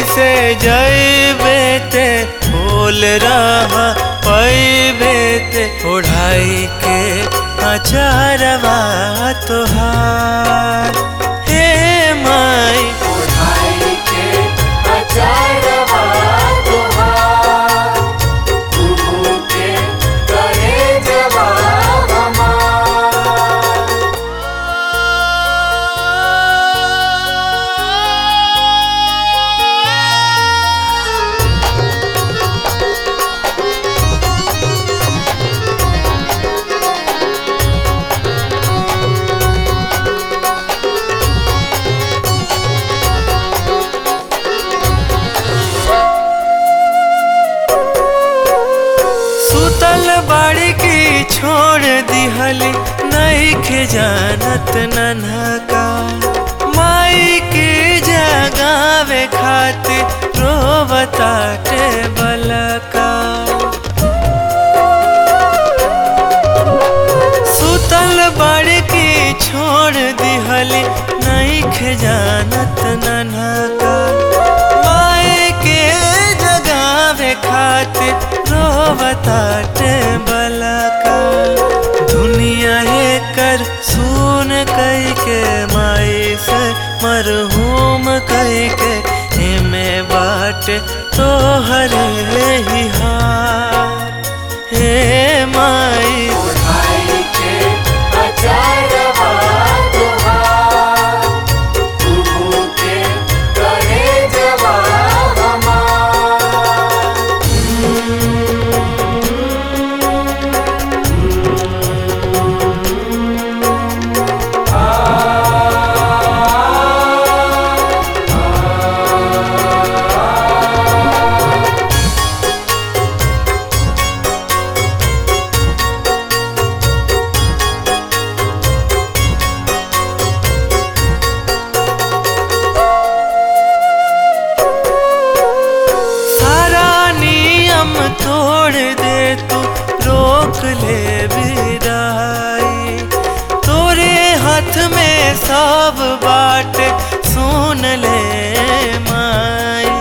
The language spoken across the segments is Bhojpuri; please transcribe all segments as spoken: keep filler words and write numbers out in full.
कैसे जइबे ते बोल रहा पैबे ते ओढ़ाई के अचारवा तोहार हे माई ओढ़ाई के अचारवा तोहार कुहू के कलेजवा हमार। सुतल बाड़ी की छोड़ दिहली नहीं खे जानत नन्हका माई के जगावे खातिर रोवताटे बलका। सुतल बाड़ी की छोड़ दिहली नहीं खे जानत नन्हका माई के जगावे खातिर रोवताटे बलका। दुनिया ये कर सुन कई के माई से मरहूम कई के एमे बाट तोहरे ही हार हे माई ओढ़ाई के अचारवा तोहार कुहू के कलेजवा हमार। तोड़ दे तू रोक ले विदाई तोरे हाथ में सब बाट सुन ले माई।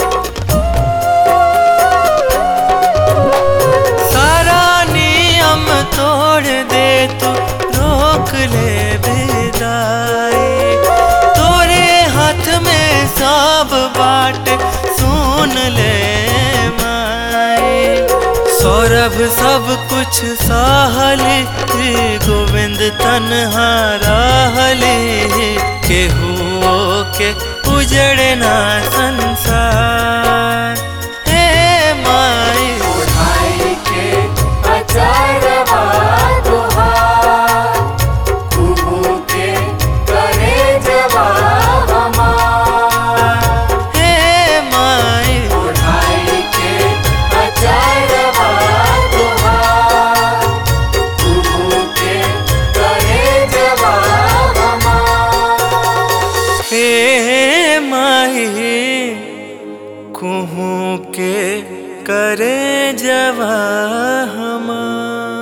सारा नियम तोड़ दे तू रोक ले विदाई तोरे हाथ में सब बाट सुन ले। सौरभ सब कुछ सहली गोविंद तन्हा रहली केहू के उजड़े ना संसार हे माई ओढ़ाई के अचारवा तोहार कुहू के कलेजवा हमार। हे माई ओढ़ाई के अचारवा तोहार कुहू के कलेजवा हमार। हे माई कुहू के करे जवा हमार।